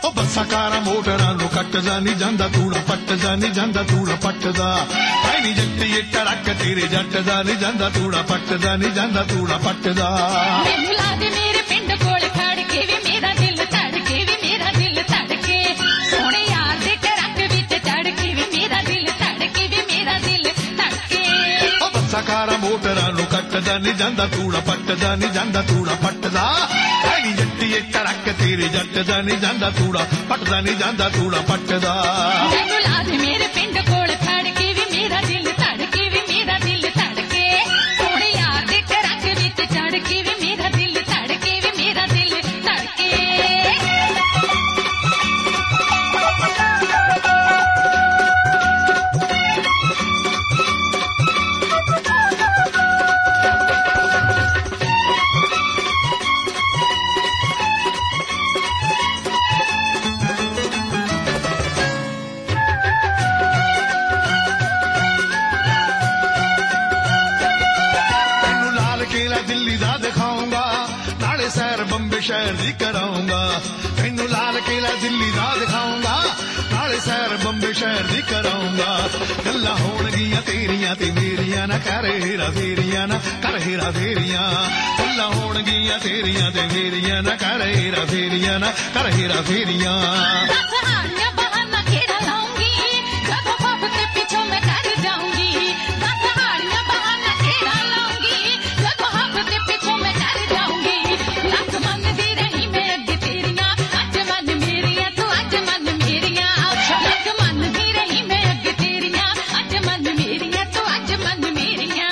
ਉਹ ਬੱਸਾਂ ਕਾਰਾਂ ਮੋਟਰਾਂ ਨੂੰ ਕੱਟਦਾ ਨਹੀਂ ਜਾਂਦਾ ਤੂੜਾ ਪੱਟਦਾ ਨਹੀਂ ਜਾਂਦਾ ਤੂੜਾ ਪੱਟਦਾ ਐ ਨੀ ਜੱਟੀਏ ਟਰੱਕ ਤੇਰੇ ਜੱਟ ਦਾ ਨਹੀਂ ਜਾਂਦਾ ਤੂੜਾ ਪੱਟਦਾ ਨਹੀਂ ਜਾਂਦਾ ਤੂੜਾ ਪੱਟਦਾ ਮੈਨੂੰ ਲਾ ਦੇ ਮੇਰੇ ਪਿੰਡ ਕੋਲ ਖੜ ਕੇ ਵੀ ਮੇਰਾ ਦਿਲ ਧੜਕੇ ਵੀ ਮੇਰਾ ਦਿਲ ਧੜਕੇ ਸੋਹਣੇ ਯਾਰ ਦੇ ਟਰੱਕ ਵਿੱਚ ਚੜ ਕੇ ਵੀ ਮੇਰਾ ਦਿਲ ਧੜਕੇ ਵੀ ਮੇਰਾ ਦਿਲ ਧੜਕੇ ਉਹ ਬੱਸਾਂ ਕਾਰਾਂ ਮੋਟਰਾਂ ਨੂੰ ਕੱਟਦਾ ਨਹੀਂ ਜਾਂਦਾ ਤੂੜਾ ਪੱਟਦਾ ਨਹੀਂ ਜਾਂਦਾ ਤੂੜਾ ਪੱਟਦਾ ਐ ਨੀ ਜੱਟੀਏ ਟਰੱਕ ਤੇਰੇ ਜੱਟ ਦਾ ਨਹੀਂ ਜਾਂਦਾ ਤੂੜਾ ਪੱਟਦਾ ਨਹੀਂ ਜਾਂਦਾ ਤੂੜਾ ਪੱਟਦਾ ਮੈਨੂੰ ਲਾ ਦੇ ਮੇਰੇ ਪਿੰਡ ਕੋਲ ਖੜ ਕੇ ਵੀ ਮੇਰਾ ਦਿਲ ਧੜਕੇ ਵੀ ਮੇਰਾ ਦਿਲ ਧੜਕੇ ਸੋਹਣੇ ਯਾਰ ਦੇ ਟਰੱਕ ਵਿੱਚ ਚੜ ਕੇ ਵੀ ਮੇਰਾ ਦਿਲ ਧੜਕੇ ਵੀ ਮੇਰਾ ਦਿਲ ਧੜਕੇ ਦਿੱਲੀ ਦਾ ਦਿਖਾਉਂਗਾ ਨਾਲੇ ਸੈਰ ਬੰਬੇ ਸ਼ਹਿਰ ਦੀ ਕਰਾਉਂਗਾ ਤੈਨੂੰ ਲਾਲ ਕਿਲਾ ਦਿੱਲੀ ਦਾ ਦਿਖਾਉਂਗਾ ਨਾਲੇ ਸੈਰ ਬੰਬੇ ਸ਼ਹਿਰ ਦੀ ਕਰਾਉਂਗਾ ਗੱਲਾਂ ਹੋਣਗੀਆਂ ਤੇਰੀਆਂ ਤੇ ਮੇਰੀਆਂ ਨਾ ਕਰ ਹੇਰਾ ਫੇਰੀਆਂ ਨਾ ਕਰ ਹੇਰਾ ਫੇਰੀਆਂ ਗੱਲਾਂ ਹੋਣਗੀਆਂ ਤੇਰੀਆਂ ਤੇ ਮੇਰੀਆਂ ਨਾ ਕਰ ਹੇਰਾ ਫੇਰੀਆਂ ਨਾ ਕਰ ਹੇਰਾ ਫੇਰੀਆਂ ਕਹਾਣੀਆਂ ਬਹਾਨਾ ਕਿਹੜਾ ਲਾਉਂਗੀ ਜਦੋਂ ਬਾਪ ਤੇ ਪਿੱਛੋਂ ਮੈਂ ਕਰ ਜਾਊਂਗੀ ਕਹਾਣੀਆਂ ਬਹਾਨਾ ਕਿਹੜਾ ਲਾਉਂਗੀ ਜਦੋਂ ਹੱਥ ਤੇ ਪਿੱਛੋਂ ਮੈਂ ਕਰ ਜਾਊਂਗੀ ਲੱਖ ਮੰਨਦੀ ਰਹੀ ਮੈਂ ਅੱਗੇ ਤੇਰੀਆਂ ਅੱਜ ਮੰਨ ਮੇਰੀਆਂ ਤੂੰ ਅੱਜ ਮੰਨ ਮੇਰੀਆਂ ਲੱਖ ਮੰਨਦੀ ਰਹੀ ਮੈਂ ਅੱਗੇ ਤੇਰੀਆਂ ਅੱਜ ਮੰਨ ਮੇਰੀਆਂ ਤੂੰ ਅੱਜ ਮੰਨ ਮੇਰੀਆਂ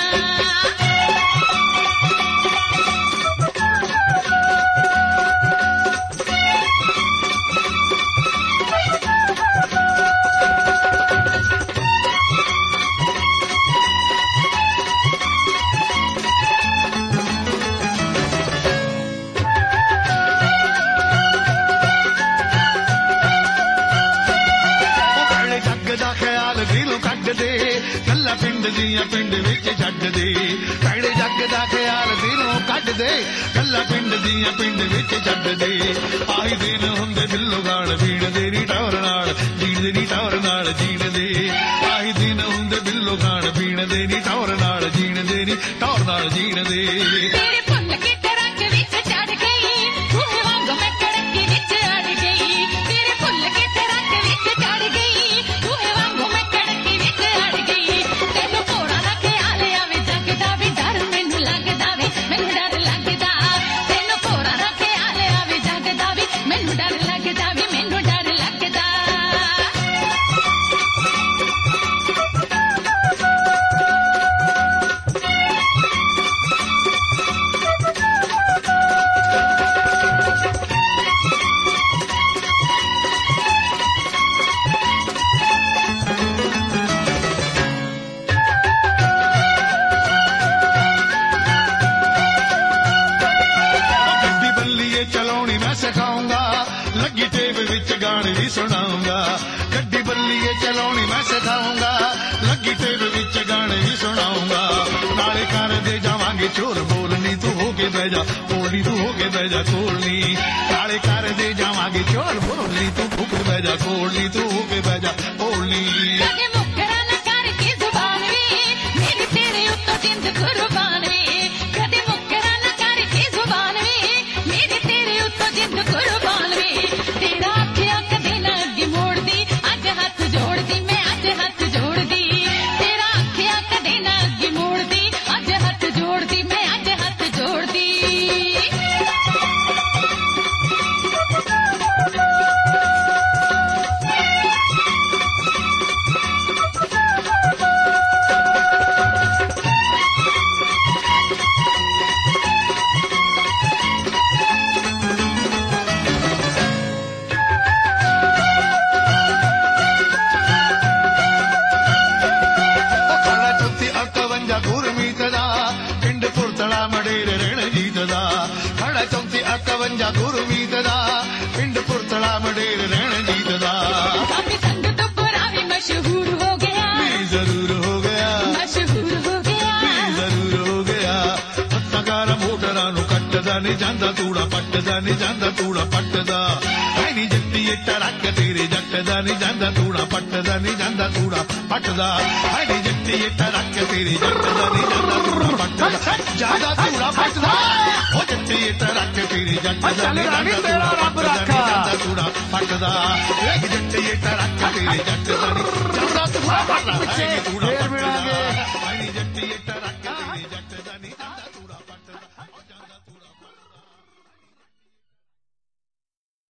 ਦਾ ਖਿਆਲ ਦਿਲੋਂ ਕੱਢ ਦੇ ਗੱਲਾਂ ਪਿੰਡ ਦੀਆਂ ਪਿੰਡ ਵਿੱਚ ਛੱਡ ਦੇ ਭੈੜੇ ਜੱਗ ਦਾ ਖਿਆਲ ਦਿਲੋਂ ਕੱਢ ਦੇ ਗੱਲਾਂ ਪਿੰਡ ਦੀਆਂ ਪਿੰਡ ਵਿੱਚ ਛੱਡ ਦੇ ਆਈ ਦਿਨ ਹੁੰਦੇ ਬਿੱਲੋ ਗਾਣ ਪੀਣ ਦੇ ਨੀ ਟੌਰ ਨਾਲ ਜੀਣ ਦੇ ਨੀ ਟੌਰ ਨਾਲ ਜੀਣ ਦੇ ਆਈ ਦਿਨ ਹੁੰਦੇ ਬਿੱਲੋ ਗਾਣ ਪੀਣ ਦੇ ਨੀ ਟੌਰ ਨਾਲ ਜੀਣ ਦੇ ਨੀ ਟੌਰ ਨਾਲ ਜੀਣ ਦੇ ਤੇਰੇ ਭੁੱਲ ਕੇ ਟਰੱਕ ਵਿੱਚ ਚੜ ਗਈ ਤੂੰ ਵਾਂਗ ਮੈਂ ਕੜਕੀ ਵਿੱਚ ਅੜ ਗਈ ਤੇਰੇ ਭੁੱਲ ਕੇ ਟਰੱਕ ਵਿੱਚ ਚੜ ਗਈ ਤੂੰ ਵਾਂਗ ਮੈਂ ਕੜਕੀ ਵਿੱਚ ਅੜ ਗਈ ਤੈਨੂੰ ਕੋੜਾ ਦਾ ਖਿਆਲ ਆਵੇ ਜਗਦਾ ਵੀ ਡਰ ਮੈਨੂੰ ਲੱਗਦਾ ਵੇ ਮੈਨੂੰ ਡਰ ਲੱਗਦਾ ਤੈਨੂੰ ਕੋੜਾ ਦਾ ਖਿਆਲ ਆਵੇ ਜਗਦਾ ਵੀ ਮੈਨੂੰ ਡਰ ਲੱਗਦਾ ਵੀ ਮੈਨੂੰ ਡਰ ਲੱਗਦਾ ਗੱਡੀ ਬੱਲੀਏ ਚਲਾਉਣੀ ਮੈਂ ਸਿਖਾਉਂਗਾ ਲੱਗੀ ਟੇਪ ਵਿੱਚ ਗਾਣੇ ਵੀ ਸੁਣਾਉਂਗਾ ਗੱਡੀ ਬੱਲੀਏ ਚਲਾਉਣੀ ਮੈਂ ਸਿਖਾਉਂਗਾ ਲੱਗੀ ਟੇਪ ਵਿੱਚ ਗਾਣੇ ਵੀ ਸੁਣਾਉਂਗਾ ਨਾਲੇ ਕਰਦੇ ਜਾਵਾਂਗੇ ਚੋਰ ਬੋਲਣੀ ਤੂੰ ਹੋ ਕੇ ਬਹਿ ਜਾ ਕੋਲਨੀ ਤੂੰ ਹੋ ਕੇ ਬਹਿ ਜਾ ਕੋਲਨੀ ਨਾਲੇ ਕਰਦੇ ਜਾਵਾਂਗੇ ਚੋਰ ਬੋਲਣੀ ਤੂੰ ਹੋ ਕੇ ਬਹਿ ਜਾ ਕੋਲਨੀ ਤੂੰ ਹੋ ਕੇ ਬਹਿ ਜਾ ਕੋਲਨੀ ਕਦੇ ਮੁੱਕਰਾ ਨਾ ਕਰ ਕੇ ਜ਼ੁਬਾਨ ਵੇ ਮੇਰੀ ਤੇਰੇ ਉੱਤੋਂ ਜਿੰਦ ਕੁਰਬਾਨ ਵੇ ਕਦੇ ਮੁੱਕਰਾ ਨਾ ਕਰ ਕੇ ਜ਼ੁਬਾਨ ਵੇ ਮੇਰੀ ਤੇਰੇ ਉੱਤੋਂ ਜਿੰਦ ਕੁਰਬਾਨ ਵੇ ਤੇਰਾ ਆਖਿਆ ਕਦੇ ਨਾ ਅੱਗੇ ਮੋੜਦੀ ਅੱਜ ਹੱਥ ਜੋੜਦੀ ਮੈਂ ਅੱਜ ਹੱਥ ਜੋੜਦੀ ਤੇਰਾ ਆਖਿਆ ਕਦੇ ਨਾ ਅੱਗੇ ਮੋੜਦੀ ਅੱਜ ਹੱਥ ਜੋੜਦੀ ਮੈਂ ਅੱਜ ਹੱਥ ਜੋੜਦੀ ਪੱਟਦਾ ਨਹੀਂ ਜਾਂਦਾ ਤੂੜਾ ਪੱਟਦਾ ਨਹੀਂ ਜਾਂਦਾ ਤੂੜਾ ਪੱਟਦਾ ਐ ਨੀ ਜੱਟੀਏ ਟਰੱਕ ਤੇਰੇ ਜੱਟ ਦਾ ਨਹੀਂ ਜਾਂਦਾ ਤੂੜਾ ਪੱਟਦਾ ਨਹੀਂ ਜਾਂਦਾ ਤੂੜਾ ਪੱਟਦਾ ਐ ਨੀ ਜੱਟੀਏ ਟਰੱਕ ਤੇਰੇ ਜੱਟ ਦਾ ਨਹੀਂ ਜਾਂਦਾ ਤੂੜਾ ਪੱਟਦਾ ਜਾਂਦਾ ਤੂੜਾ ਪੱਟਦਾ ਉਹ ਜੱਟੀਏ ਟਰੱਕ ਤੇਰੇ ਜੱਟ ਦਾ ਨਹੀਂ ਜਾਂਦਾ ਤੂੜਾ ਪੱਟਦਾ ਨਹੀਂ ਜਾਂਦਾ ਤੂੜਾ ਪੱਟਦਾ ਇਹ ਜੱਟੀਏ ਟਰੱਕ ਤੇਰੇ ਜੱਟ